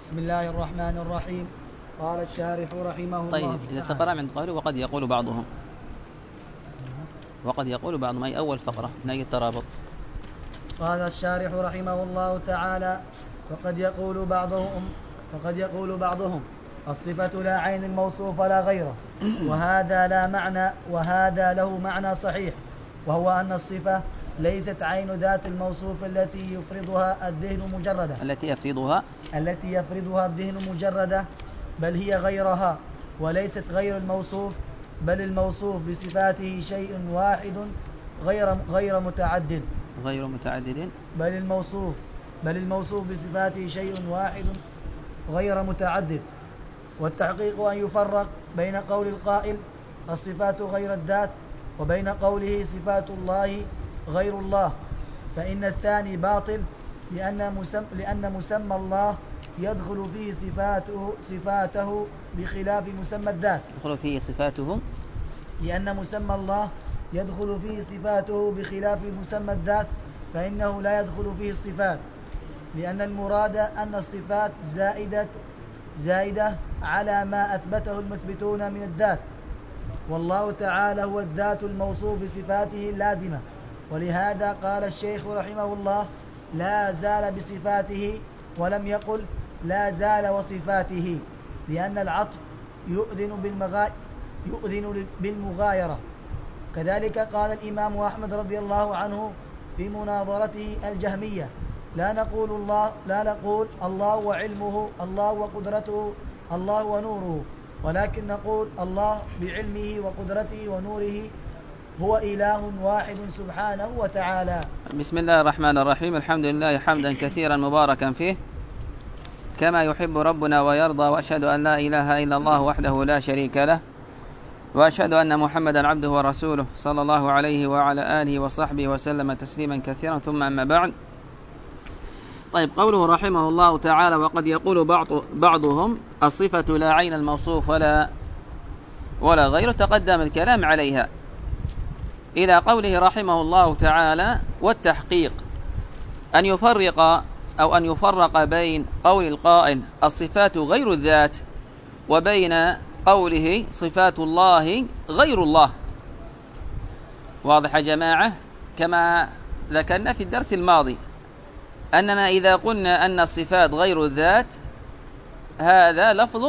بسم الله الرحمن الرحيم. قال الشارح رحمه الله. طيب إذا تقرأ من قوله وقد يقول بعضهم، وقد يقول بعضهم أي أول فقرة نجد الترابط. قال الشارح رحمه الله تعالى: وقد يقول بعضهم الصفة لا عين الموصوف لا غيره، وهذا له معنى صحيح، وهو أن الصفة ليست عين ذات الموصوف التي يفرضها الذهن مجردة، بل هي غيرها، وليست غير الموصوف، بل الموصوف بصفاته شيء واحد غير متعدد. بل الموصوف بصفاته شيء واحد غير متعدد. والتحقيق أن يفرق بين قول القائل الصفات غير الذات وبين قوله صفات الله غير الله، فإن الثاني باطل، لأن مسمى الله يدخل فيه صفاته بخلاف مسمى الذات. لأن مسمى الله يدخل فيه صفاته بخلاف مسمى الذات، فإنه لا يدخل فيه الصفات، لأن المراد أن الصفات زائدة على ما أثبته المثبتون من الذات، والله تعالى هو الذات الموصوف بصفاته اللازمة. ولهذا قال الشيخ رحمه الله: لا زال بصفاته، ولم يقل لا زال وصفاته، لأن العطف يؤذن بالمغايرة. كذلك قال الإمام أحمد رضي الله عنه في مناظرته الجهمية: لا نقول الله وعلمه، الله وقدرته، الله ونوره، ولكن نقول الله بعلمه وقدرته ونوره هو إله واحد سبحانه وتعالى. بسم الله الرحمن الرحيم. الحمد لله حمدا كثيرا مباركا فيه كما يحب ربنا ويرضى، وأشهد أن لا إله إلا الله وحده لا شريك له، وأشهد أن محمدا عبده ورسوله صلى الله عليه وعلى آله وصحبه وسلم تسليما كثيرا، ثم أما بعد. طيب، قوله رحمه الله تعالى: وقد يقول بعضهم الصفة لا عين الموصوف ولا غيره، تقدم الكلام عليها إلى قوله رحمه الله تعالى: والتحقيق أن يفرق بين قول القائل الصفات غير الذات وبين قوله صفات الله غير الله. واضح يا جماعة؟ كما ذكرنا في الدرس الماضي أننا إذا قلنا أن الصفات غير الذات هذا لفظ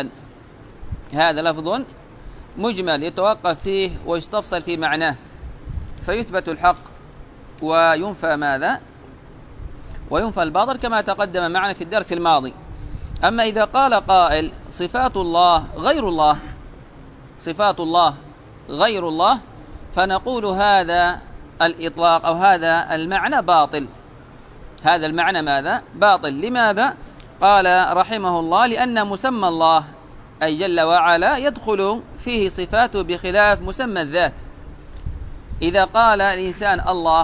مجمل يتوقف فيه ويستفصل في معناه، فيثبت الحق وينفى ماذا؟ وينفى الباطل، كما تقدم معنا في الدرس الماضي. أما إذا قال قائل صفات الله غير الله، فنقول هذا الإطلاق أو هذا المعنى باطل. هذا المعنى ماذا؟ باطل. لماذا؟ قال رحمه الله: لأن مسمى الله أي جل وعلا يدخل فيه صفاته بخلاف مسمى الذات. إذا قال الإنسان الله،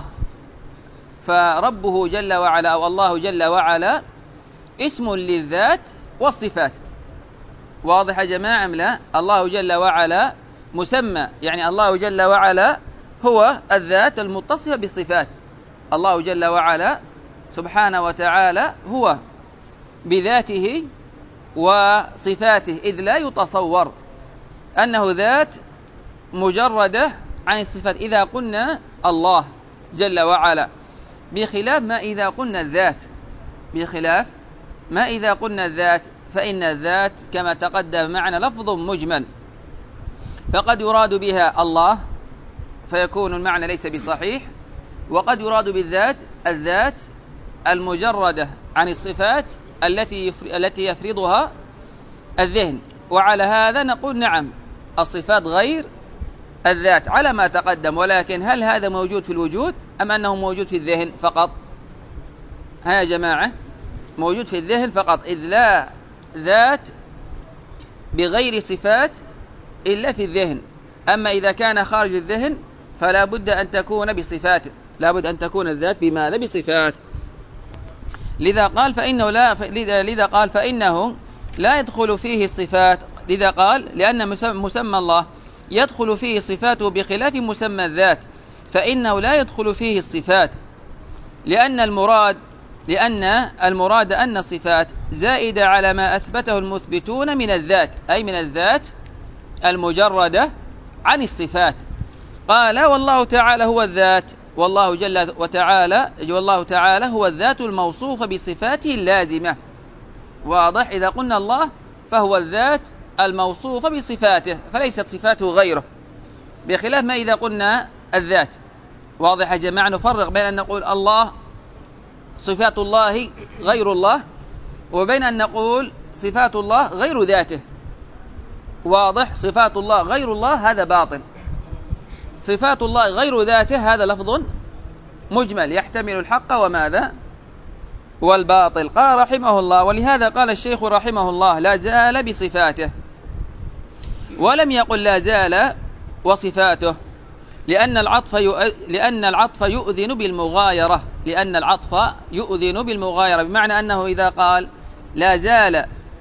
فربه جل وعلا أو الله جل وعلا اسم للذات والصفات. واضح يا جماعة أم لا؟ الله جل وعلا مسمى، يعني الله جل وعلا هو الذات المتصفة بالصفات. الله جل وعلا سبحانه وتعالى هو بذاته وصفاته، إذ لا يتصور أنه ذات مجردة عن الصفات إذا قلنا الله جل وعلا، بخلاف ما إذا قلنا الذات، فإن الذات كما تقدم معنا لفظ مجمل، فقد يراد بها الله فيكون المعنى ليس بصحيح، وقد يراد بالذات الذات المجردة عن الصفات التي يفرضها الذهن. وعلى هذا نقول نعم، الصفات غير الذات على ما تقدم، ولكن هل هذا موجود في الوجود أم أنه موجود في الذهن فقط؟ ها يا جماعة، موجود في الذهن فقط، إذ لا ذات بغير صفات إلا في الذهن. أما إذا كان خارج الذهن فلا بد أن تكون بصفات، لا بد أن تكون الذات بماذا؟ بصفات. لذا قال فإنه لا يدخل فيه الصفات. لذا قال لأن مسمى الله يدخل فيه صفاته بخلاف مسمى الذات، فإنه لا يدخل فيه الصفات، لأن المراد لأن المراد أن الصفات زائدة على ما أثبته المثبتون من الذات، أي من الذات المجردة عن الصفات. قال والله تعالى هو الذات، والله جل وتعالى والله تعالى هو الذات الموصوفة بصفاته اللازمة. واضح؟ إذا قلنا الله فهو الذات الموصوفة بصفاته، فليست صفاته غيره، بخلاف ما إذا قلنا الذات. واضح يا جماعة؟ نفرق بين أن نقول الله صفات الله غير الله، وبين أن نقول صفات الله غير ذاته. واضح؟ صفات الله غير الله هذا باطل، صفات الله غير ذاته هذا لفظ مجمل يحتمل الحق وماذا؟ والباطل. قال رحمه الله: ولهذا قال الشيخ رحمه الله: لا زال بصفاته، ولم يقل لا زال وصفاته، لأن العطف يؤذن بالمغايرة، لأن العطف يؤذن بالمغايرة، بمعنى أنه إذا قال لا زال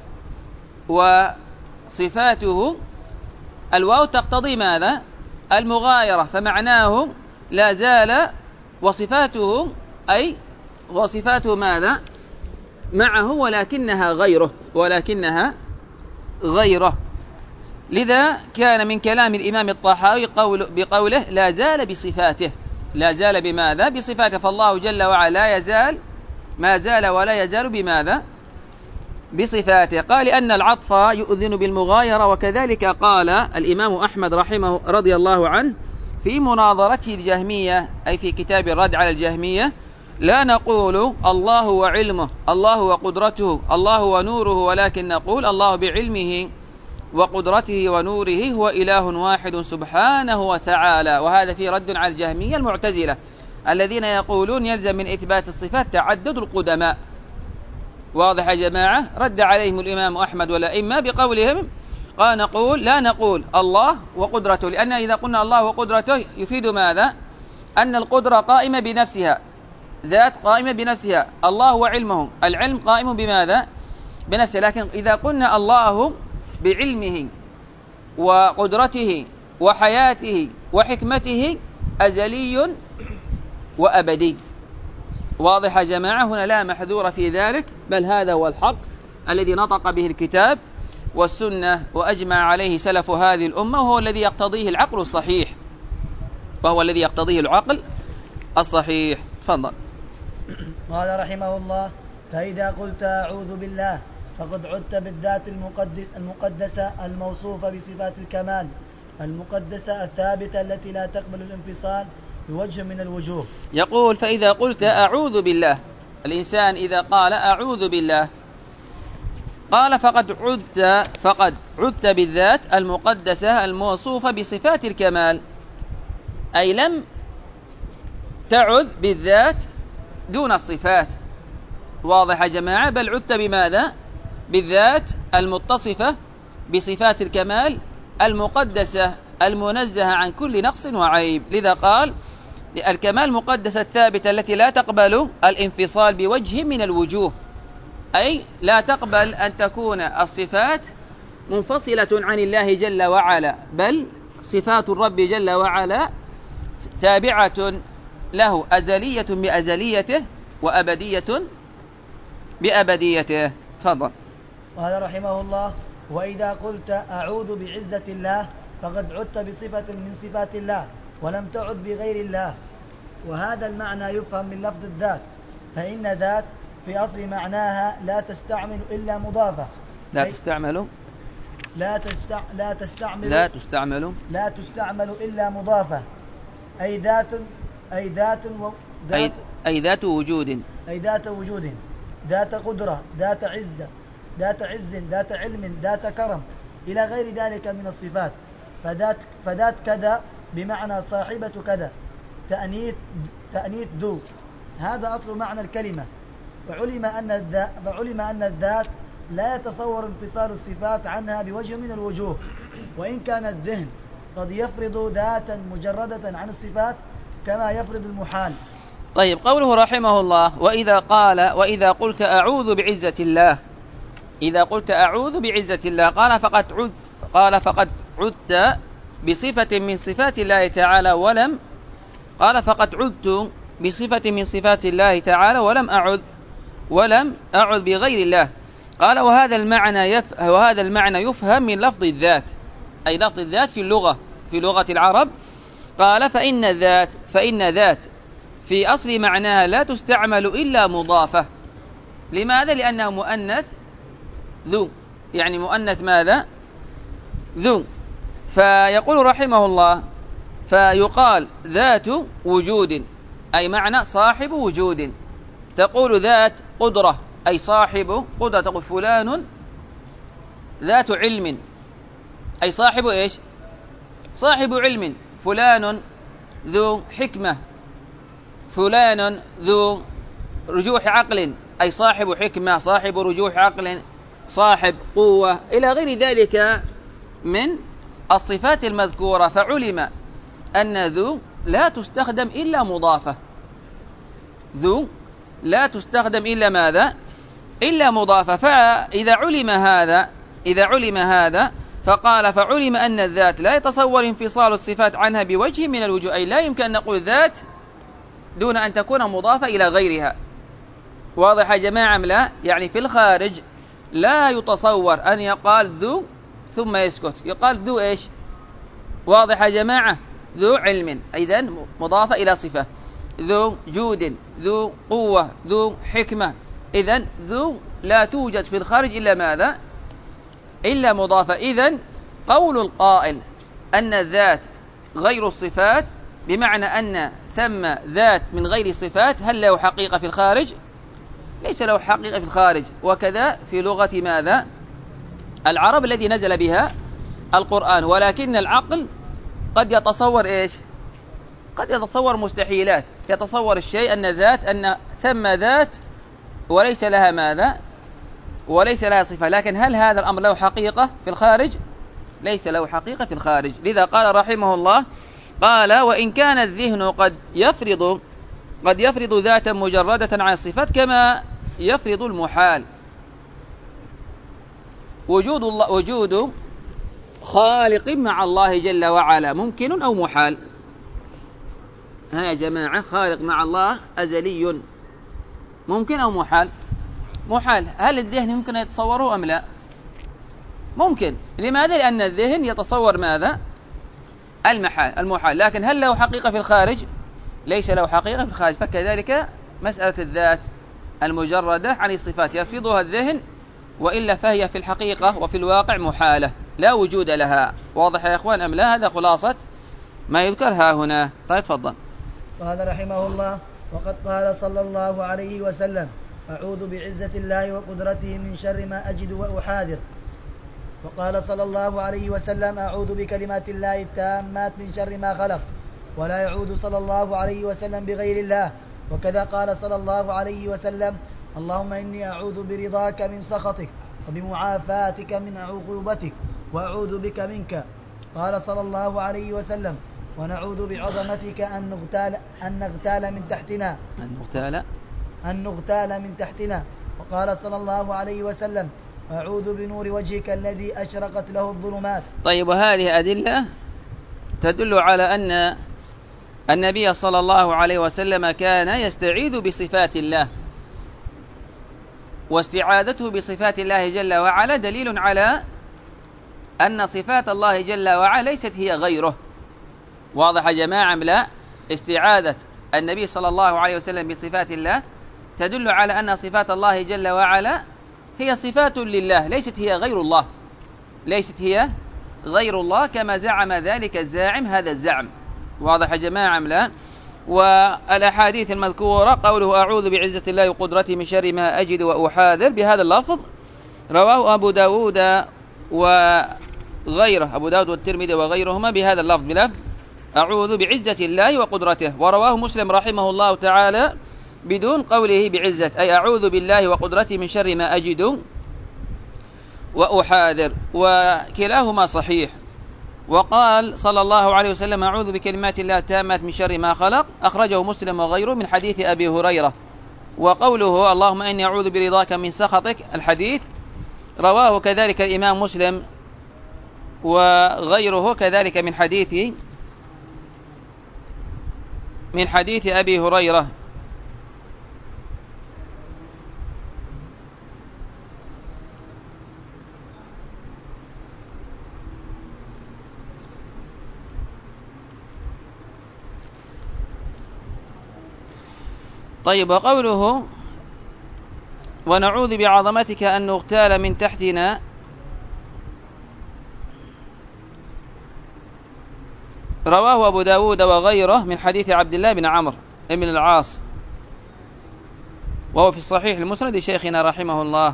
وصفاته الواو تقتضي ماذا؟ المغايرة، فمعناه لا زال وصفاته أي وصفاته ماذا؟ معه ولكنها غيره. لذا كان من كلام الإمام الطحاوي بقوله لا زال بصفاته، لا زال بماذا؟ بصفاته. فالله جل وعلا لا يزال، ما زال ولا يزال بماذا؟ بصفاته. قال لأن العطف يؤذن بالمغايرة. وكذلك قال الإمام أحمد رضي الله عنه في مناظرته الجهمية، أي في كتاب الرد على الجهمية: لا نقول الله وعلمه، الله وقدرته، الله ونوره، ولكن نقول الله بعلمه وقدرته ونوره هو إله واحد سبحانه وتعالى. وهذا في رد على الجهمية المعتزلة الذين يقولون يلزم من إثبات الصفات تعدد القدماء. واضح يا جماعة؟ رد عليهم الإمام أحمد والأئمة بقولهم: قال نقول لا نقول الله وقدرته، لأن إذا قلنا الله وقدرته يفيد ماذا؟ أن القدرة قائمة بنفسها، ذات قائمة بنفسها. الله وعلمه، العلم قائم بماذا؟ بنفسه. لكن إذا قلنا الله بعلمه وقدرته وحياته وحكمته أزلي وأبدي. واضح يا جماعة؟ هنا لا محذور في ذلك، بل هذا هو الحق الذي نطق به الكتاب والسنة وأجمع عليه سلف هذه الأمة، وهو الذي يقتضيه العقل الصحيح، الصحيح. تفضل. قال رحمه الله: فإذا قلت أعوذ بالله فقد عدت بالذات المقدسة الموصوفة بصفات الكمال المقدسة الثابتة التي لا تقبل الانفصال بوجه من الوجوه. يقول: فإذا قلت أعوذ بالله، الإنسان إذا قال أعوذ بالله قال فقد عدت بالذات المقدسة الموصوفة بصفات الكمال، أي لم تعذ بالذات دون الصفات. واضح يا جماعة؟ بل عدت بماذا؟ بالذات المتصفة بصفات الكمال المقدسة المنزهة عن كل نقص وعيب. لذا قال الكمال مقدسة الثابتة التي لا تقبل الانفصال بوجه من الوجوه، أي لا تقبل أن تكون الصفات منفصلة عن الله جل وعلا، بل صفات الرب جل وعلا تابعة له، أزلية بأزليته وأبدية بأبديته. تفضل. قال رحمه الله: وإذا قلت أعوذ بعزة الله فقد عدت بصفة من صفات الله ولم تعد بغير الله. وهذا المعنى يفهم من لفظ الذات، فإن ذات في أصل معناها لا تستعمل إلا مضافة. لا تستعمل إلا مضافة، أي ذات وجود، ذات قدرة، ذات عزة، ذات عز، ذات علم، ذات كرم، إلى غير ذلك من الصفات. فذات كذا بمعنى صاحبة كذا، تأنيث ذو، هذا أصل معنى الكلمة. وعلم أن الذات لا يتصور انفصال الصفات عنها بوجه من الوجوه، وإن كان الذهن قد يفرض ذاتا مجردة عن الصفات كما يفرض المحال. طيب، قوله رحمه الله: وإذا قلت أعوذ بعزة الله، إذا قلت أعوذ بعزة الله قال فقد عدت بصفة من صفات الله تعالى ولم أعد، ولم أعذ بغير الله. قال وهذا المعنى يفهم من لفظ الذات، أي لفظ الذات في لغة العرب. قال فإن ذات في أصل معناها لا تستعمل إلا مضافة. لماذا؟ لأنه مؤنث ذو، يعني مؤنث ماذا؟ ذو. فيقول رحمه الله فيقال ذات وجود، أي معنى صاحب وجود. تقول ذات قدرة، أي صاحب قدرة. تقول فلان ذات علم، أي صاحب إيش؟ صاحب علم. فلان ذو حكمة، فلان ذو رجوح عقل، أي صاحب حكمة، صاحب رجوح عقل، صاحب قوة، إلى غير ذلك من الصفات المذكورة. فعلم أن ذو لا تستخدم إلا مضافة، ذو لا تستخدم إلا ماذا؟ إلا مضافة. فإذا علم هذا فقال فعلم أن الذات لا يتصور انفصال الصفات عنها بوجه من الوجوه، أي لا يمكن أن نقول ذات دون أن تكون مضافة إلى غيرها. واضح يا جماعة لا؟ يعني في الخارج لا يتصور أن يقال ذو ثم يسكت، يقال ذو إيش؟ واضح يا جماعة؟ ذو علم، إذن مضافة إلى صفة. ذو جود، ذو قوة، ذو حكمة. إذن ذو لا توجد في الخارج إلا ماذا؟ إلا مضافة. إذن قول القائل أن الذات غير الصفات بمعنى أن ثم ذات من غير الصفات، هل له حقيقة في الخارج؟ ليس له حقيقة في الخارج. وكذا في لغة ماذا؟ العرب الذي نزل بها القرآن. ولكن العقل قد يتصور إيش؟ قد يتصور مستحيلات، يتصور الشيء أن ثم ذات وليس لها ماذا؟ وليس لها صفة. لكن هل هذا الأمر له حقيقة في الخارج؟ ليس له حقيقة في الخارج. لذا قال رحمه الله قال وإن كان الذهن قد يفرض ذاتا مجردة عن الصفات كما يفرض المحال. وجود خالق مع الله جل وعلا ممكن أو محال؟ ها يا جماعة، خالق مع الله أزلي ممكن أو محال؟ محال. هل الذهن يمكن أن يتصوره أم لا؟ ممكن. لماذا؟ لأن الذهن يتصور ماذا؟ المحال. لكن هل له حقيقة في الخارج؟ ليس له حقيقة في الخارج. فكذلك مسألة الذات المجردة عن الصفات يفرضها الذهن، وإلا فهي في الحقيقة وفي الواقع محالة لا وجود لها. واضح يا إخوان أم لا؟ هذا خلاصة ما يذكر ها هنا. طيب تفضل. قال رحمه الله وقد قال صلى الله عليه وسلم أعوذ بعزة الله وقدرته من شر ما أجد وأحاذر. وقال صلى الله عليه وسلم أعوذ بكلمات الله التامات من شر ما خلق. ولا يعوذ صلى الله عليه وسلم بغير الله. وكذا قال صلى الله عليه وسلم اللهم إني أعوذ برضاك من سخطك وبمعافاتك من عقوبتك وأعوذ بك منك. قال صلى الله عليه وسلم ونعوذ بعظمتك أن نغتال من تحتنا. وقال صلى الله عليه وسلم أعوذ بنور وجهك الذي أشرقت له الظلمات. طيب، وهذه أدلة تدل على أن النبي صلى الله عليه وسلم كان يستعيذ بصفات الله، واستعاذته بصفات الله جل وعلا دليل على أن صفات الله جل وعلا ليست هي غيره. واضح يا جماعة لا؟ استعاذة النبي صلى الله عليه وسلم بصفات الله تدل على أن صفات الله جل وعلا هي صفات لله، ليست هي غير الله كما زعم ذلك الزاعم هذا الزعم. واضح يا جماعة لا؟ والأحاديث المذكورة قوله أعوذ بعزة الله وقدرته من شر ما أجد وأحاذر بهذا اللفظ رواه أبو داود وغيره، أبو داود والترمذي وغيرهما بهذا اللفظ بلفظ أعوذ بعزة الله وقدرته. ورواه مسلم رحمه الله تعالى بدون قوله بعزة، أي أعوذ بالله وقدرته من شر ما أجد وأحاذر، وكلاهما صحيح. وقال صلى الله عليه وسلم أعوذ بكلمات الله التامات من شر ما خلق، أخرجه مسلم وغيره من حديث أبي هريرة. وقوله اللهم إني أعوذ برضاك من سخطك الحديث رواه كذلك الإمام مسلم وغيره كذلك من حديث أبي هريرة. طيب، وقوله ونعوذ بعظمتك أن نغتال من تحتنا، رواه أبو داود وغيره من حديث عبد الله بن عمرو بن العاص، وهو في الصحيح المسند شيخنا رحمه الله،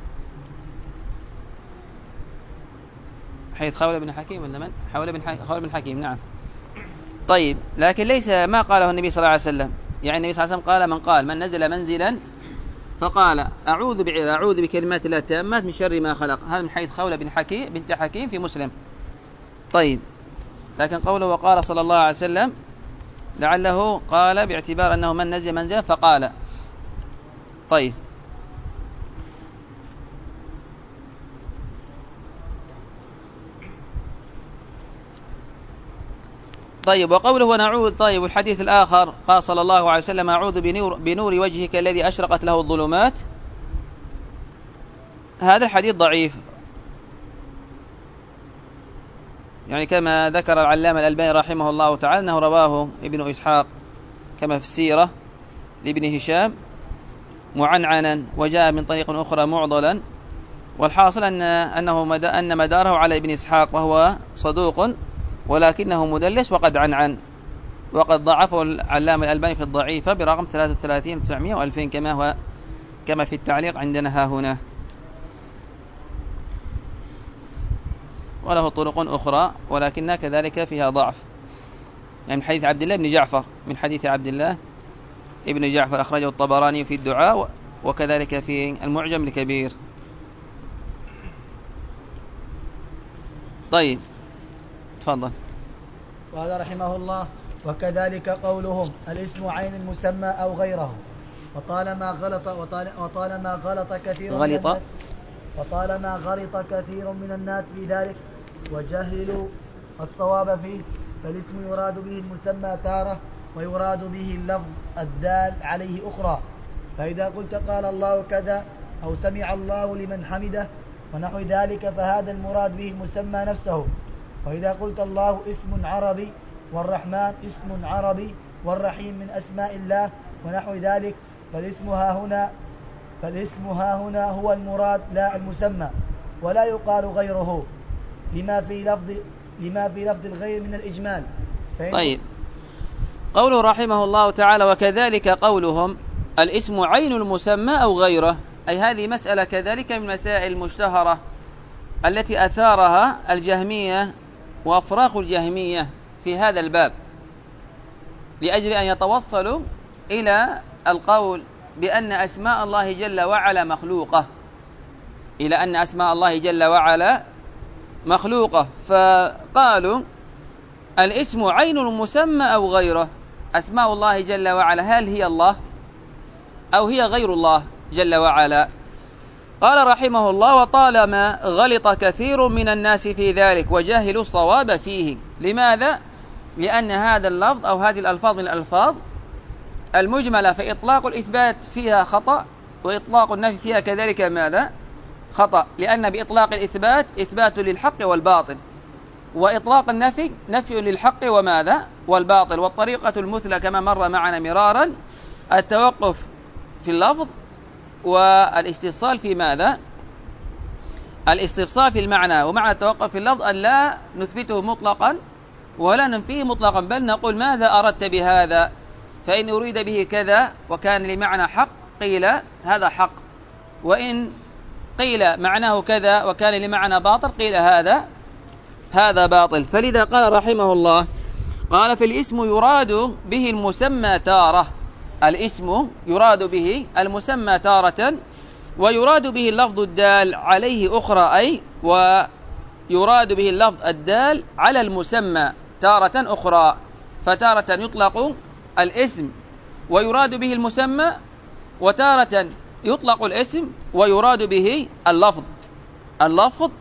حديث خولة بن حكيم ولا من؟ خولة بن حكيم، نعم. طيب، لكن ليس ما قاله النبي صلى الله عليه وسلم، يعني النبي صلى الله عليه وسلم قال من نزل منزلا فقال أعوذ بكلمات الله التامات من شر ما خلق، هذا من حديث خولة بنت حكيم في مسلم. طيب، لكن قوله وقال صلى الله عليه وسلم لعله قال باعتبار أنه من نزل منزلا فقال. طيب، وقوله ونعوذ. طيب، والحديث الآخر قال صلى الله عليه وسلم أعوذ بنور وجهك الذي أشرقت له الظلمات، هذا الحديث ضعيف، يعني كما ذكر العلامة الألباني رحمه الله تعالى أنه رواه ابن إسحاق كما في السيرة لابن هشام معنعنا، وجاء من طريق أخرى معضلا، والحاصل أن مداره على ابن إسحاق، وهو صدوق ولكنه مدلس وقد عنعن، وقد ضعفه العلامة الألباني في الضعيفة برقم 33 900 و2000 كما في التعليق عندنا ها هنا، وله طرق أخرى ولكنها كذلك فيها ضعف، يعني من حديث عبد الله بن جعفر، من حديث عبد الله ابن جعفر أخرجه الطبراني في الدعاء وكذلك في المعجم الكبير. طيب، تفضل. قال رحمه الله وكذلك قولهم الاسم عين المسمى أو غيره، وطالما غلط كثير من الناس في ذلك وجهلوا الصواب فيه، فالاسم يراد به المسمى تارة ويراد به اللفظ الدال عليه أخرى، فإذا قلت قال الله كذا أو سمع الله لمن حمده ونحو ذلك فهذا المراد به المسمى نفسه، وإذا قلت الله اسم عربي والرحمن اسم عربي والرحيم من أسماء الله ونحو ذلك فالاسم ها هنا هو المراد لا المسمى، ولا يقال غيره لما في لفظ الغير من الإجمال. طيب، قوله رحمه الله تعالى وكذلك قولهم الاسم عين المسمى أو غيره، أي هذه مسألة كذلك من مسائل المشتهرة التي أثارها الجهمية وأفراخ الجهمية في هذا الباب لأجل أن يتوصلوا إلى القول بأن أسماء الله جل وعلا مخلوقة، فقالوا الاسم عين المسمى أو غيره، أسماء الله جل وعلا هل هي الله أو هي غير الله جل وعلا؟ قال رحمه الله وطالما غلط كثير من الناس في ذلك وجهلوا الصواب فيه. لماذا؟ لأن هذا اللفظ أو هذه الألفاظ من الألفاظ المجملة، فإطلاق الإثبات فيها خطأ وإطلاق النفي فيها كذلك ماذا؟ خطأ، لأن بإطلاق الإثبات إثبات للحق والباطل، وإطلاق النفي نفي للحق وماذا؟ والباطل. والطريقة المثلى كما مر معنا مرارا التوقف في اللفظ والاستفصال في ماذا؟ الاستفصال في المعنى، ومعنى التوقف في اللفظ أن لا نثبته مطلقا ولا ننفيه مطلقا، بل نقول ماذا أردت بهذا؟ فإن أريد به كذا وكان لمعنى حق قيل هذا حق، وإن قيل معناه كذا وكان لمعنى باطل قيل هذا باطل. فلذا قال رحمه الله قال فالاسم يراد به المسمى تارة، الاسم يراد به المسمى تارة ويراد به اللفظ الدال عليه أخرى، أي ويراد به اللفظ الدال على المسمى تارة أخرى، فتارة يطلق الاسم ويراد به المسمى، وتارة يطلق الاسم ويراد به اللفظ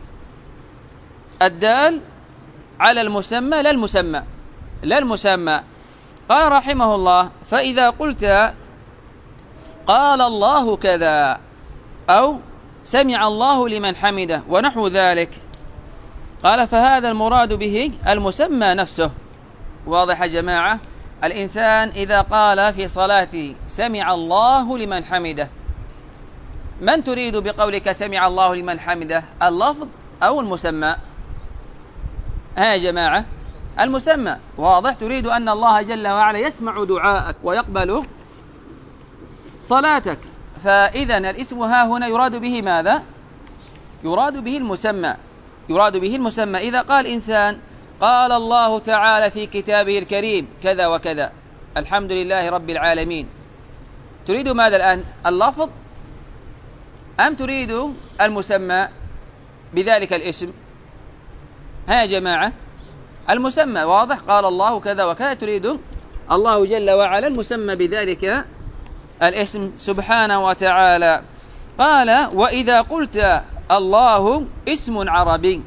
الدال على المسمى لا المسمى. قال رحمه الله فإذا قلت قال الله كذا أو سمع الله لمن حمده ونحو ذلك، قال فهذا المراد به المسمى نفسه. واضح يا جماعة؟ الإنسان إذا قال في صلاته سمع الله لمن حمده، من تريد بقولك سمع الله لمن حمده، اللفظ أو المسمى؟ ها يا جماعة، المسمى. واضح؟ تريد أن الله جل وعلا يسمع دعاءك ويقبل صلاتك. فإذا الاسم ها هنا يراد به ماذا؟ يراد به المسمى. يراد به المسمى. إذا قال إنسان قال الله تعالى في كتابه الكريم كذا وكذا، الحمد لله رب العالمين، تريد ماذا الآن؟ اللفظ أم تريد المسمى بذلك الاسم؟ ها يا جماعة، المسمى. واضح؟ قال الله كذا وكذا، تريد الله جل وعلا المسمى بذلك الاسم سبحانه وتعالى. قال وإذا قلت الله اسم عربي،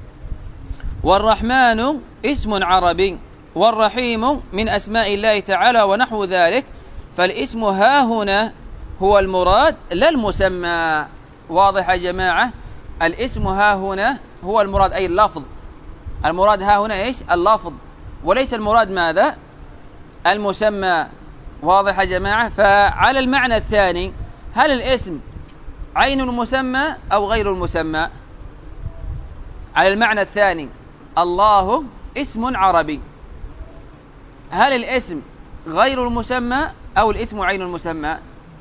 والرحمن اسم عربي، والرحيم من أسماء الله تعالى ونحو ذلك، فالاسم ها هنا هو المراد لا المسمى. واضح يا جماعة؟ الاسم ها هنا هو المراد، أي اللفظ. المراد ها هنا إيش؟ اللفظ، وليس المراد ماذا؟ المسمى. واضح يا جماعة؟ فعلى المعنى الثاني، هل الاسم عين المسمى أو غير المسمى؟ على المعنى الثاني، الله اسم عربي، هل الاسم غير المسمى أو الاسم عين المسمى؟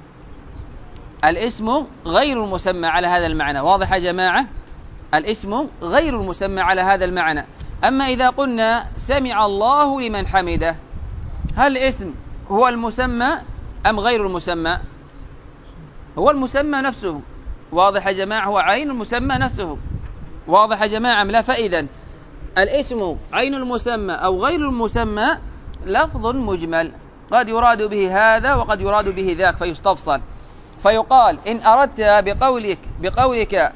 الاسم غير المسمى على هذا المعنى. واضح يا جماعة؟ الاسم غير المسمى على هذا المعنى. أما إذا قلنا سمع الله لمن حمده، هل الاسم هو المسمى أم غير المسمى؟ هو المسمى نفسه. واضح يا جماعة؟ هو عين المسمى نفسه. واضح يا جماعة؟ لا. فإذا الاسم عين المسمى أو غير المسمى لفظ مجمل، قد يراد به هذا وقد يراد به ذاك، فيستفصل. فيقال إن أردت بقولك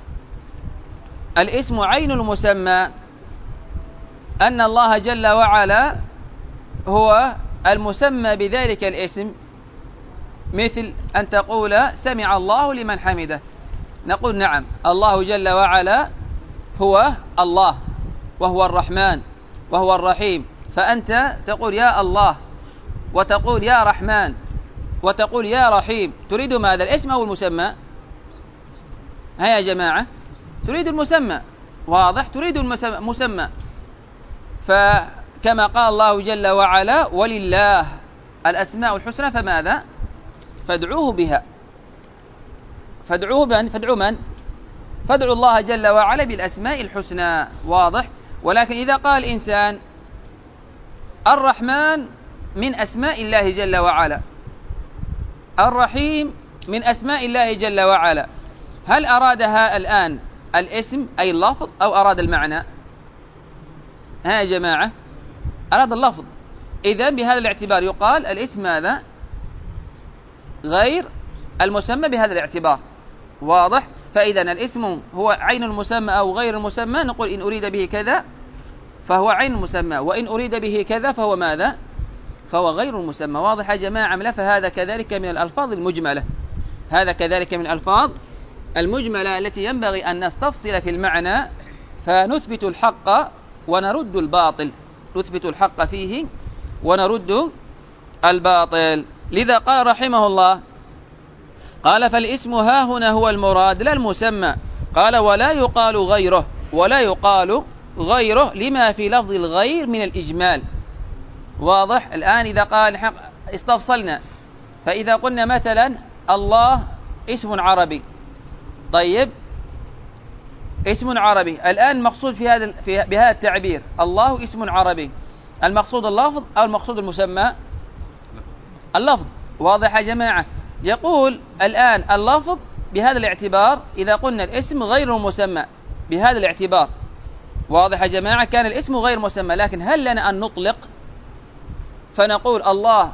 الاسم عين المسمى أن الله جل وعلا هو المسمى بذلك الاسم، مثل أن تقول سمع الله لمن حمده، نقول نعم، الله جل وعلا هو الله، وهو الرحمن، وهو الرحيم. فأنت تقول يا الله، وتقول يا رحمن، وتقول يا رحيم، تريد ماذا؟ الاسم أو المسمى؟ ها يا جماعة، تريد المسمى. واضح؟ تريد المسمى. فكما قال الله جل وعلا ولله الأسماء الحسنى فماذا؟ فادعوه بها. فادعوا من؟ فادعوا الله جل وعلا بالأسماء الحسنى. واضح؟ ولكن إذا قال إنسان الرحمن من أسماء الله جل وعلا، الرحيم من أسماء الله جل وعلا، هل أرادها الآن الاسم أي اللفظ أو أراد المعنى؟ ها يا جماعة، أراد اللفظ. إذن بهذا الاعتبار يقال الاسم ماذا؟ غير المسمى بهذا الاعتبار. واضح؟ فإذا الاسم هو عين المسمى أو غير المسمى، نقول إن أريد به كذا فهو عين المسمى، وإن أريد به كذا فهو ماذا؟ فهو غير المسمى. واضح يا جماعة؟ فهذا كذلك من الألفاظ المجملة. هذا كذلك من الألفاظ المجملة التي ينبغي أن نستفصل في المعنى، فنثبت الحق ونرد الباطل، نثبت الحق فيه ونرد الباطل. لذا قال رحمه الله، قال فالاسم ها هنا هو المراد لا المسمى. قال ولا يقال غيره، ولا يقال غيره لما في لفظ الغير من الإجمال. واضح؟ الآن إذا قال استفصلنا، فإذا قلنا مثلا الله اسم عربي، طيب اسم عربي، الآن مقصود بهذا التعبير الله اسم عربي، المقصود اللفظ أو المقصود المسمى؟ اللفظ. واضح يا جماعة؟ يقول الآن اللفظ بهذا الاعتبار، إذا قلنا الاسم غير المسمى بهذا الاعتبار. واضح يا جماعة؟ كان الاسم غير مسمى، لكن هل لنا أن نطلق فنقول الله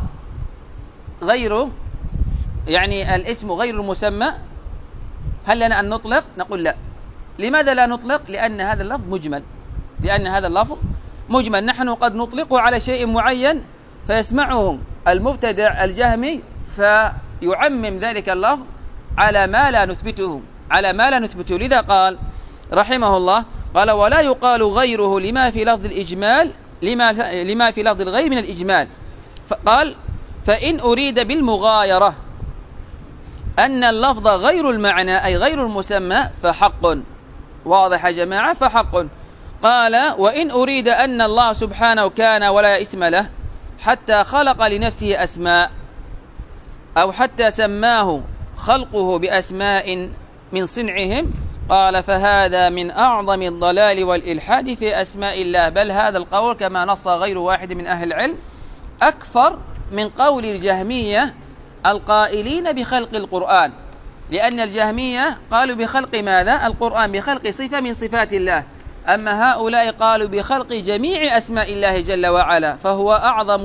غير، يعني الاسم غير المسمى؟ هل لنا أن نطلق؟ نقول لا. لماذا لا نطلق؟ لأن هذا اللفظ مجمل، لأن هذا اللفظ مجمل. نحن قد نطلقه على شيء معين فيسمعه المبتدع الجهمي فيعمم ذلك اللفظ على ما لا نثبته، لذا قال رحمه الله، قال ولا يقال غيره لما في لفظ الإجمال، لما في لفظ الغير من الإجمال. قال فإن أريد بالمغايرة أن اللفظ غير المعنى أي غير المسمى فحق. واضح يا جماعة؟ فحق. قال وإن أريد أن الله سبحانه كان ولا اسم له حتى خلق لنفسه أسماء أو حتى سماه خلقه بأسماء من صنعهم، قال فهذا من أعظم الضلال والإلحاد في أسماء الله، بل هذا القول كما نص غير واحد من أهل العلم أكثر من قول الجهمية القائلين بخلق القرآن، لأن الجهمية قالوا بخلق ماذا؟ القرآن، بخلق صفة من صفات الله، أما هؤلاء قالوا بخلق جميع أسماء الله جل وعلا، فهو أعظم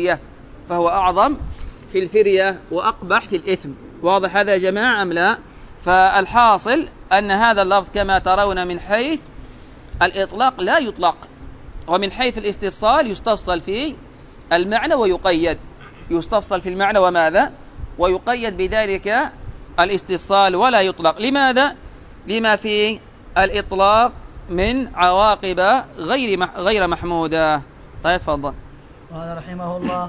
في الفرية وأقبح في الإثم. واضح هذا يا جماعة أم لا؟ فالحاصل أن هذا اللفظ كما ترون من حيث الإطلاق لا يطلق، ومن حيث الاستفصال يستفصل في المعنى ويقيد، يستفصل في المعنى وماذا؟ ويقيد بذلك الاستفصال ولا يطلق. لماذا؟ لما في الإطلاق من عواقب غير محمودة. طيب تفضل. قال رحمه الله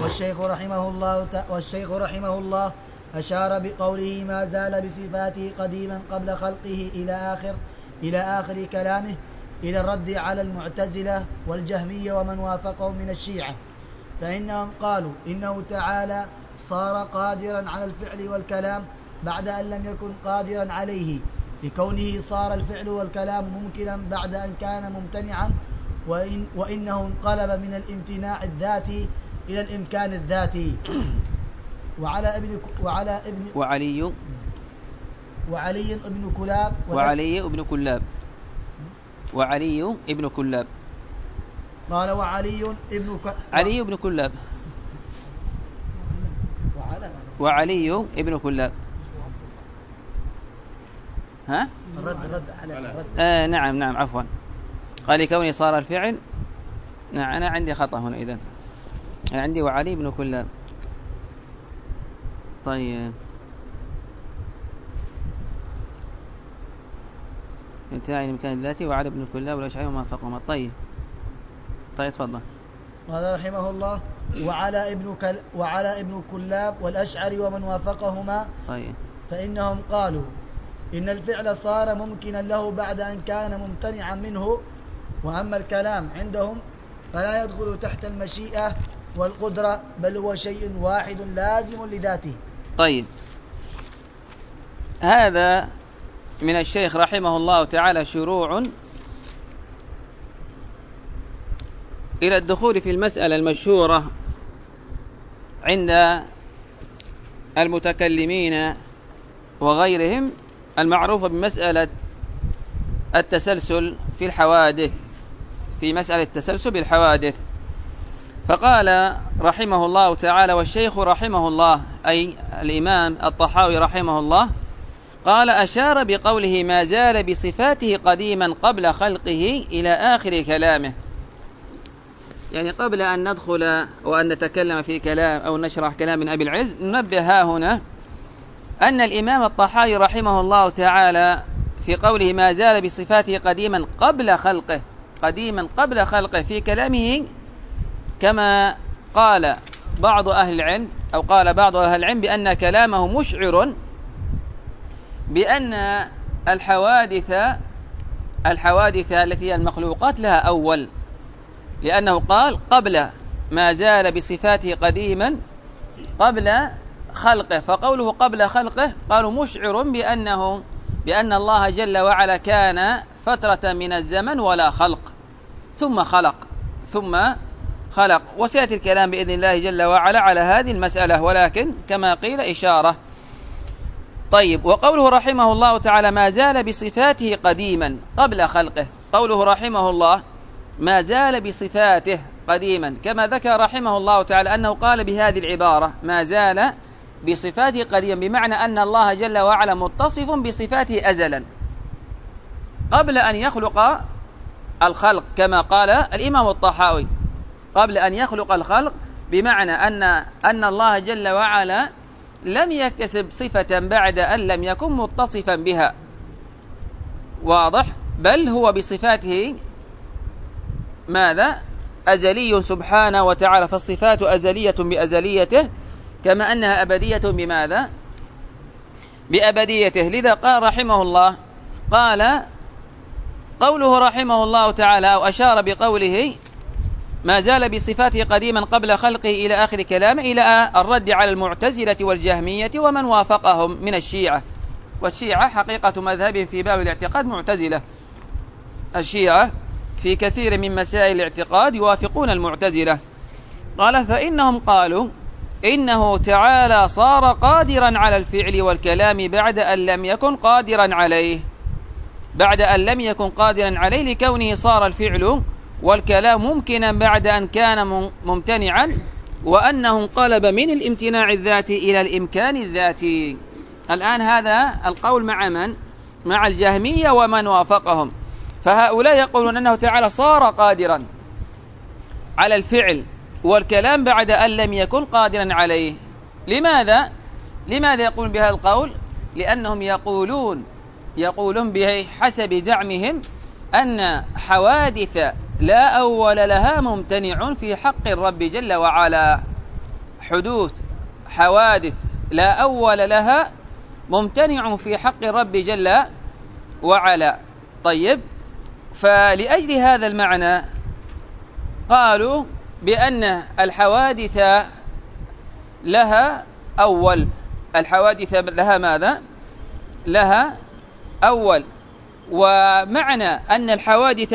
والشيخ رحمه الله أشار بقوله ما زال بصفاته قديما قبل خلقه إلى آخر كلامه إلى الرد على المعتزلة والجهمية ومن وافقهم من الشيعة، فإنهم قالوا إنه تعالى صار قادرا على الفعل والكلام بعد أن لم يكن قادرا عليه، لكونه صار الفعل والكلام ممكنا بعد أن كان ممتنعا، وإنه انقلب من الامتناع الذاتي إلى الإمكان الذاتي. وعلي ابن كلاب قال وعلي ابن كلاب ها؟ الرد على نعم عفوا، قال كوني صار الفعل. نعم أنا عندي خطأ هنا، إذن عندي وعلي بن كلاب. طيب انتهى المكان الذاتي وعلي بن كلاب والأشعري وما فقهما. طيب تفضل. قال رحمه الله وعلى ابن كلاب والأشعري ومن وافقهما. طيب فإنهم قالوا إن الفعل صار ممكنا له بعد أن كان ممتنعا منه، وأما الكلام عندهم فلا يدخل تحت المشيئة والقدرة، بل هو شيء واحد لازم لذاته. طيب هذا من الشيخ رحمه الله تعالى شروع إلى الدخول في المسألة المشهورة عند المتكلمين وغيرهم المعروفة بمسألة التسلسل في الحوادث، في مسألة التسلسل بالحوادث. فقال رحمه الله تعالى والشيخ رحمه الله أي الإمام الطحاوي رحمه الله قال أشار بقوله ما زال بصفاته قديما قبل خلقه إلى آخر كلامه، يعني قبل أن ندخل وأن نتكلم في كلام أو نشرح كلام من أبي العز ننبه ها هنا أن الإمام الطحاوي رحمه الله تعالى في قوله ما زال بصفاته قديما قبل خلقه في كلامه كما قال بعض أهل العلم أو قال بعض أهل العلم بأن كلامه مشعر بأن الحوادث التي هي المخلوقات لها أول، لأنه قال قبل ما زال بصفاته قديما قبل خلقه، فقوله قبل خلقه قالوا مشعر بأن الله جل وعلا كان فترة من الزمن ولا خلق ثم خلق، وسيأتي الكلام بإذن الله جل وعلا على هذه المسألة، ولكن كما قيل إشارة. طيب وقوله رحمه الله تعالى ما زال بصفاته قديما قبل خلقه، قوله رحمه الله ما زال بصفاته قديما، كما ذكر رحمه الله تعالى أنه قال بهذه العبارة ما زال بصفاته قديما، بمعنى أن الله جل وعلا متصف بصفاته أزلا قبل أن يخلق الخلق، كما قال الإمام الطحاوي قبل أن يخلق الخلق، بمعنى أن الله جل وعلا لم يكتسب صفة بعد أن لم يكن متصفا بها، واضح، بل هو بصفاته ماذا أزلي سبحانه وتعالى، فالصفات أزلية بأزليته كما أنها أبدية بماذا؟ بأبديته. لذا قال رحمه الله، قال قوله رحمه الله تعالى أو أشار بقوله ما زال بصفاته قديما قبل خلقه إلى آخر كلامه، إلى الرد على المعتزلة والجهمية ومن وافقهم من الشيعة. والشيعة حقيقة مذهب في باب الاعتقاد معتزلة. الشيعة في كثير من مسائل الاعتقاد يوافقون المعتزلة. قال فإنهم قالوا إنه تعالى صار قادرا على الفعل والكلام بعد أن لم يكن قادرا عليه، بعد أن لم يكن قادرا عليه لكونه صار الفعل والكلام ممكنا بعد أن كان ممتنعا، وأنه انقلب من الامتناع الذاتي إلى الإمكان الذاتي. الآن هذا القول مع من؟ مع الجهمية ومن وافقهم. فهؤلاء يقولون أنه تعالى صار قادرا على الفعل والكلام بعد أن لم يكن قادرا عليه. لماذا يقول بهذا القول؟ لأنهم يقولون بحسب زعمهم أن حوادث لا أول لها ممتنع في حق الرب جل وعلا، حدوث حوادث لا أول لها ممتنع في حق الرب جل وعلا. طيب، فلأجل هذا المعنى قالوا بأن الحوادث لها أول. الحوادث لها ماذا؟ لها أول. ومعنى أن الحوادث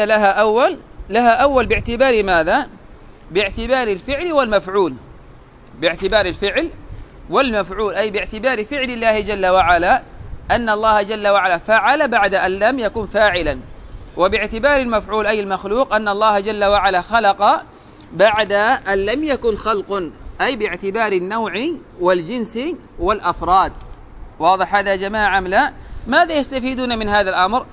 لها أول باعتبار ماذا؟ باعتبار الفعل والمفعول. باعتبار الفعل والمفعول، أي باعتبار فعل الله جل وعلا، أن الله جل وعلا فعل بعد أن لم يكن فاعلا. وباعتبار المفعول أي المخلوق، أن الله جل وعلا خلق بعد أن لم يكن خلق، أي باعتبار النوع والجنس والأفراد. واضح هذا يا جماعة أم لا؟ ماذا يستفيدون من هذا الأمر؟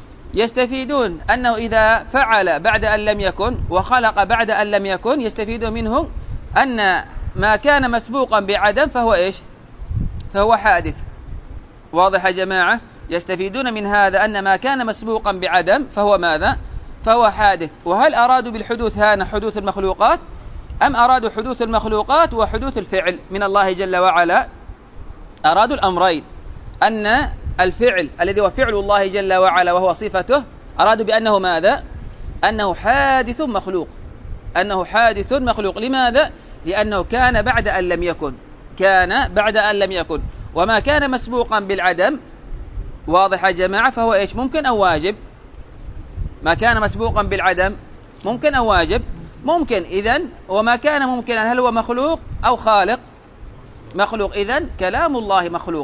يستفيدون أنه إذا فعل بعد أن لم يكن وخلق بعد أن لم يكن، يستفيدون منه أن ما كان مسبوقا بعدم فهو إيش؟ فهو حادث. واضح يا جماعة؟ يستفيدون من هذا أن ما كان مسبوقا بعدم فهو ماذا؟ فهو حادث. وهل أرادوا بالحدوث هنا حدوث المخلوقات، أم أرادوا حدوث المخلوقات وحدوث الفعل من الله جل وعلا؟ أرادوا الأمرين، أن الفعل الذي هو فعل الله جل وعلا وهو صفته، أرادوا بأنه ماذا؟ أنه حادث مخلوق. أنه حادث مخلوق. لماذا؟ لأنه كان بعد أن لم يكن. كان بعد أن لم يكن، وما كان مسبوقا بالعدم، واضح يا جماعة، فهو إيش؟ ممكن أو واجب؟ ما كان مسبوقا بالعدم ممكن أو واجب؟ ممكن. إذن وما كان ممكنا هل هو مخلوق أو خالق؟ مخلوق. إذن كلام الله مخلوق.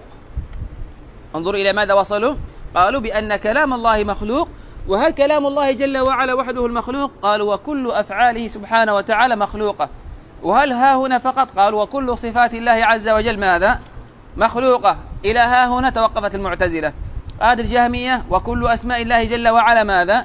انظروا إلى ماذا وصلوا. قالوا بأن كلام الله مخلوق. وهل كلام الله جل وعلا وحده المخلوق؟ قالوا وكل أفعاله سبحانه وتعالى مخلوقة. وهل ها هنا فقط؟ قالوا وكل صفات الله عز وجل ماذا؟ مخلوقة. إلى ها هنا توقفت المعتزلة. قال الجهمية وكل أسماء الله جل وعلا ماذا؟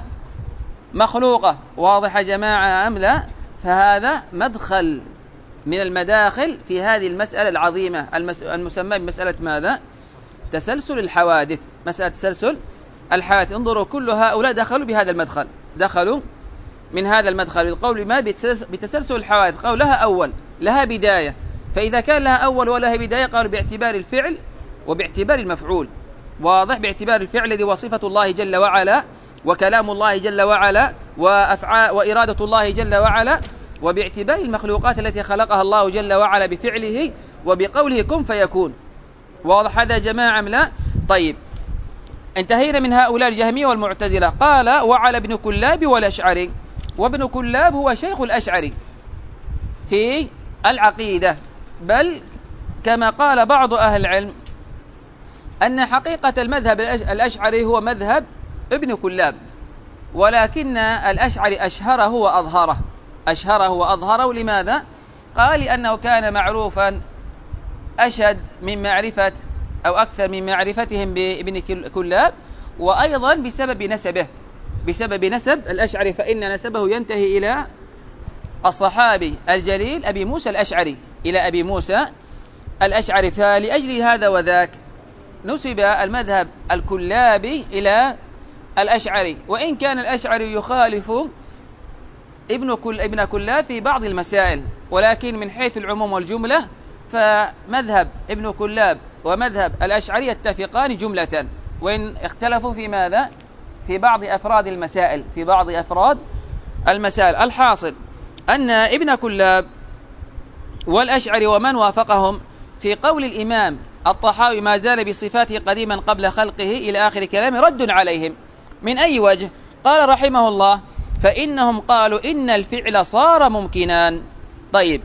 مخلوقة. واضح يا جماعة أم لا؟ فهذا مدخل من المداخل في هذه المسألة العظيمة المسمى بمسألة ماذا؟ تسلسل الحوادث. مسألة تسلسل الحوادث. انظروا كل هؤلاء دخلوا بهذا المدخل، دخلوا من هذا المدخل بالقول ما بتسلسل الحوادث. قالوا لها أول، لها بداية. فإذا كان لها أول ولها بداية قالوا باعتبار الفعل وباعتبار المفعول. واضح؟ باعتبار الفعل الذي وصفة الله جل وعلا وكلام الله جل وعلا وإرادة الله جل وعلا، وباعتبار المخلوقات التي خلقها الله جل وعلا بفعله وبقوله كن فيكون. واضح هذا يا جماعة أم لا؟ طيب، انتهينا من هؤلاء الجهمية والمعتزلة. قال وعلى ابن كلاب والأشعري. وابن كلاب هو شيخ الأشعري في العقيدة، بل كما قال بعض أهل العلم أن حقيقة المذهب الأشعري هو مذهب ابن كلاب، ولكن الأشعري أشهره وأظهره. لماذا؟ قال لأنه كان معروفا أشد من معرفة أو أكثر من معرفتهم بابن كلاب، وأيضا بسبب نسب الأشعري، فإن نسبه ينتهي إلى الصحابي الجليل أبي موسى الأشعري، إلى أبي موسى الأشعري. فلأجل هذا وذاك نسب المذهب الكلابي إلى الأشعري، وإن كان الأشعري يخالف ابن كلاب في بعض المسائل، ولكن من حيث العموم والجملة فمذهب ابن كلاب ومذهب الأشعري يتفقان جملة، وإن اختلفوا في ماذا؟ في بعض أفراد المسائل. الحاصل أن ابن كلاب والأشعري ومن وافقهم في قول الإمام الطحاوي ما زال بصفاته قديما قبل خلقه إلى آخر كلامه رد عليهم. من أي وجه؟ قال رحمه الله: فإنهم قالوا إن الفعل صار ممكنا. طيب،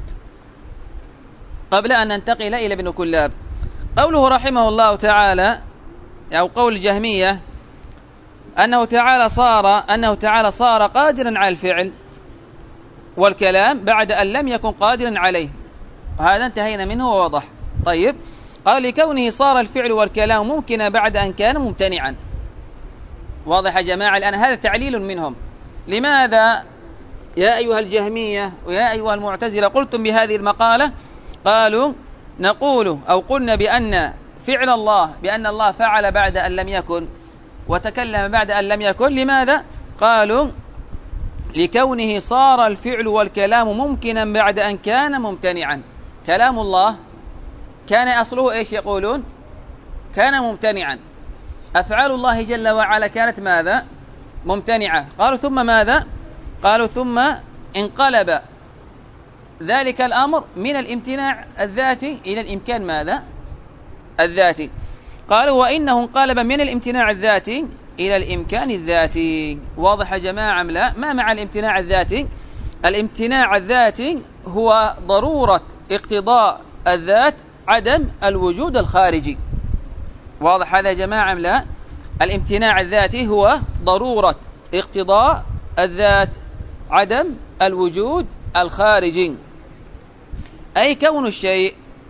قبل أن ننتقل إلى ابن كلاب، قوله رحمه الله تعالى أو قول الجهمية أنه تعالى صار قادرا على الفعل والكلام بعد أن لم يكن قادرا عليه، وهذا انتهينا منه ووضح. طيب، قال لكونه صار الفعل والكلام ممكنا بعد أن كان ممتنعا. واضح يا جماعة؟ الآن هذا تعليل منهم. لماذا يا أيها الجهمية ويا أيها المعتزلة قلتم بهذه المقالة؟ قالوا نقول أو قلنا بأن فعل الله، بأن الله فعل بعد أن لم يكن وتكلم بعد أن لم يكن. لماذا؟ قالوا لكونه صار الفعل والكلام ممكنا بعد أن كان ممتنعا. كلام الله كان أصله إيش يقولون؟ كان ممتنعا. أفعال الله جل وعلا كانت ماذا؟ ممتنعة. قالوا ثم ماذا؟ قالوا ثم انقلب ذلك الأمر من الامتناع الذاتي إلى الإمكان ماذا؟ الذاتي. قالوا وإنه انقلب من الامتناع الذاتي إلى الإمكان الذاتي. واضح يا جماعة أم لا؟ ما مع الامتناع الذاتي؟ الامتناع الذاتي هو ضرورة اقتضاء الذات عدم الوجود الخارجي. واضح هذا يا جماعة أم لا؟ الامتناع الذاتي هو ضرورة اقتضاء الذات عدم الوجود الخارجي، أي كون الشيء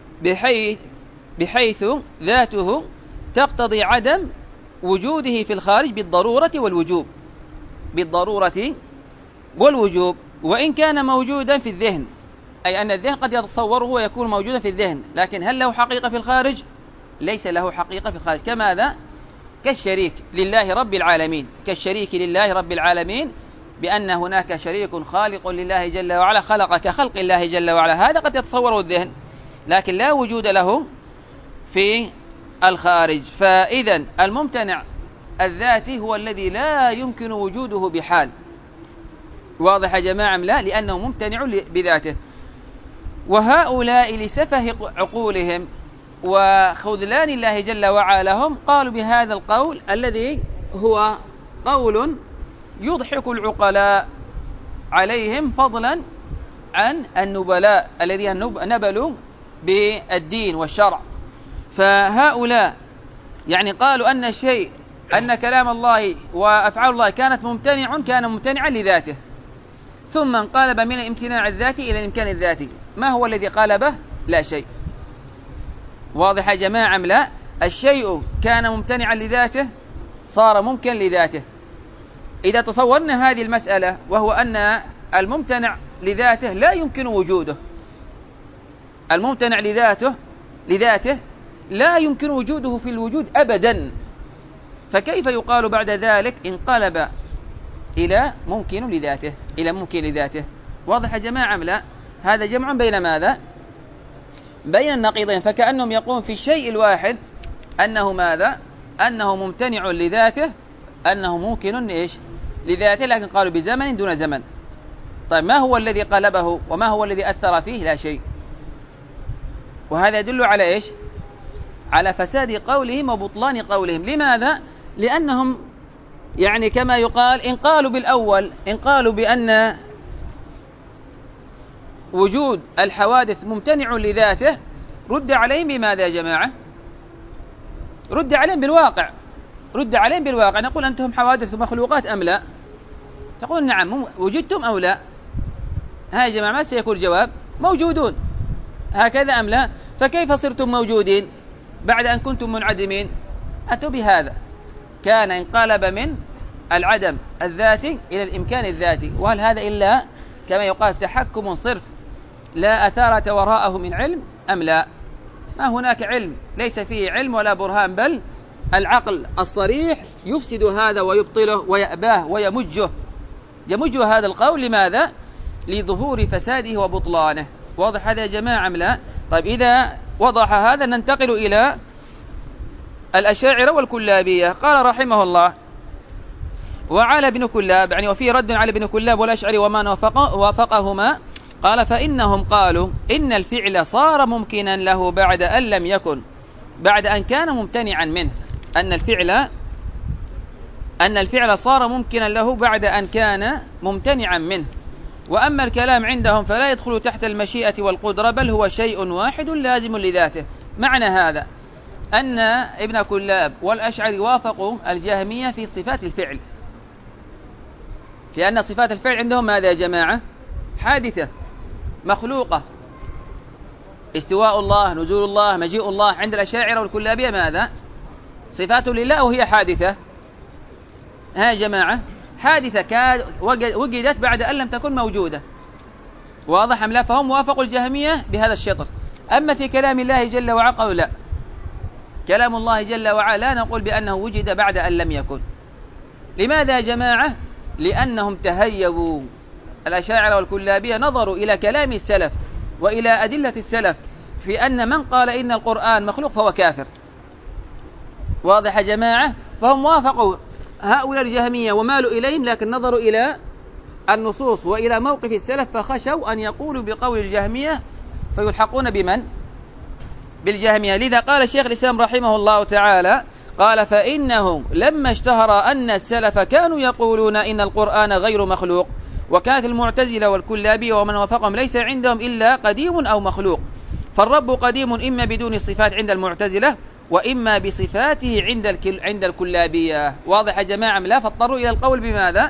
بحيث ذاته تقتضي عدم وجوده في الخارج بالضرورة والوجوب، وإن كان موجودا في الذهن، أي أن الذهن قد يتصوره ويكون موجودا في الذهن، لكن هل له حقيقة في الخارج؟ ليس له حقيقة في الخارج. كماذا؟ كالشريك لله رب العالمين، بأن هناك شريك خالق لله جل وعلا خلق كخلق الله جل وعلا، هذا قد يتصوره الذهن لكن لا وجود له في الخارج. فإذا الممتنع الذاتي هو الذي لا يمكن وجوده بحال. واضح يا جماعة لا؟ لأنه ممتنع بذاته. وهؤلاء لسفه عقولهم وخذلان الله جل وعلا لهم قالوا بهذا القول الذي هو قول يضحك العقلاء عليهم فضلا عن النبلاء الذين نبلوا بالدين والشرع. فهؤلاء يعني قالوا أن كلام الله وأفعال الله كان ممتنعا لذاته، ثم انقلب من الامتناع الذاتي إلى الإمكان الذاتي. ما هو الذي قلبه؟ لا شيء. واضح يا جماعة أم لا؟ الشيء كان ممتنعا لذاته صار ممكن لذاته. إذا تصورنا هذه المسألة، وهو أن الممتنع لذاته لا يمكن وجوده، الممتنع لذاته لا يمكن وجوده في الوجود أبدا، فكيف يقال بعد ذلك انقلب إلى ممكن لذاته؟ واضح يا جماعة أم لا؟ هذا جمع بين ماذا؟ بين النقيضين. فكأنهم يقوم في الشيء الواحد أنه ماذا؟ أنه ممتنع لذاته، أنه ممكن لذاته، لكن قالوا بزمن دون زمن. طيب ما هو الذي قلبه وما هو الذي أثر فيه؟ لا شيء. وهذا يدل على على فساد قولهم وبطلان قولهم. لماذا؟ لأنهم يعني كما يقال إن قالوا بأن وجود الحوادث ممتنع لذاته، رد عليهم بماذا يا جماعة؟ رد عليهم بالواقع. نقول أنتم حوادث ومخلوقات أم لا؟ تقول نعم. وجدتم أو لا؟ ها يا جماعة ما سيكون الجواب؟ موجودون. هكذا أم لا؟ فكيف صرتم موجودين بعد أن كنتم منعدمين؟ أتوا بهذا. كان انقلب من العدم الذاتي إلى الإمكان الذاتي. وهل هذا إلا كما يقال تحكم صرف لا أثارة وراءه من علم أم لا؟ ما هناك علم، ليس فيه علم ولا برهان، بل العقل الصريح يفسد هذا ويبطله ويأباه ويمجه. يمج هذا القول لماذا؟ لظهور فساده وبطلانه. واضح هذا يا جماعة أم لا؟ طيب إذا وضح هذا ننتقل إلى الأشاعرة والكلابية. قال رحمه الله: وعلى ابن كلاب، يعني وفي رد على ابن كلاب والأشعري ومن وافقهما، قال: فإنهم قالوا إن الفعل صار ممكنا له بعد أن لم يكن، بعد أن كان ممتنعا منه. أن الفعل صار ممكنا له بعد أن كان ممتنعا منه. وأما الكلام عندهم فلا يدخل تحت المشيئة والقدرة، بل هو شيء واحد لازم لذاته. معنى هذا أن ابن كلاب والأشعري وافقوا الجهمية في صفات الفعل، لأن صفات الفعل عندهم ماذا يا جماعة؟ حادثة مخلوقة. استواء الله، نزول الله، مجيء الله. عند الأشاعرة والكلابية ماذا؟ صفات لله وهي حادثة. ها يا جماعة، حادثة وجدت بعد أن لم تكن موجودة. واضح أم لا؟ فهم وافقوا الجهمية بهذا الشطر. أما في كلام الله جل وعلا قالوا لا، كلام الله جل وعلا لا نقول بأنه وجد بعد أن لم يكن. لماذا يا جماعة؟ لأنهم تهيبوا، الأشاعرة والكلابية نظروا إلى كلام السلف وإلى أدلة السلف في أن من قال إن القرآن مخلوق فهو كافر. واضح يا جماعة؟ فهم وافقوا هؤلاء الجهمية ومالوا إليهم، لكن نظروا إلى النصوص وإلى موقف السلف فخشوا أن يقولوا بقول الجهمية فيلحقون بمن؟ بالجهمية. لذا قال شيخ الإسلام رحمه الله تعالى، قال: فإنه لما اشتهر أن السلف كانوا يقولون إن القرآن غير مخلوق، وكانت المعتزلة والكلابية ومن وافقهم ليس عندهم إلا قديم أو مخلوق، فالرب قديم إما بدون الصفات عند المعتزلة وإما بصفاته عند الكلابية. واضح يا جماعة لا؟ فاضطروا إلى القول بماذا؟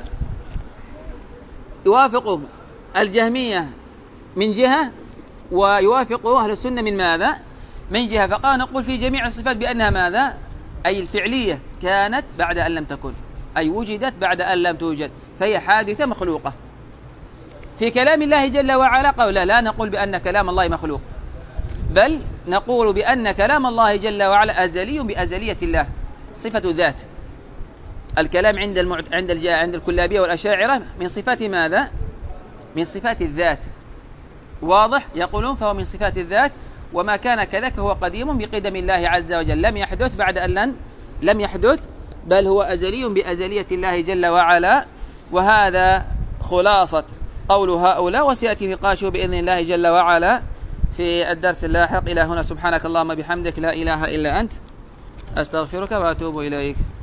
يوافقوا الجهمية من جهة ويوافقوا أهل السنة من ماذا؟ من جهة. فقال نقول في جميع الصفات بأنها ماذا؟ أي الفعلية كانت بعد أن لم تكن، أي وجدت بعد أن لم توجد، فهي حادثة مخلوقة. في كلام الله جل وعلا قال لا نقول بأن كلام الله مخلوق، بل نقول بأن كلام الله جل وعلا أزلي بأزلية الله، صفة ذات. الكلام عند الكلابية والأشاعرة من صفات ماذا؟ من صفات الذات. واضح؟ يقولون فهو من صفات الذات، وما كان كذلك هو قديم بقدم الله عز وجل، لم يحدث بعد أن لم يحدث، بل هو أزلي بأزلية الله جل وعلا. وهذا خلاصة قول هؤلاء، وسيأتي نقاشه بإذن الله جل وعلا في الدرس اللاحق. إلى هنا سبحانك اللهم بحمدك لا إله إلا أنت، أستغفرك وأتوب إليك.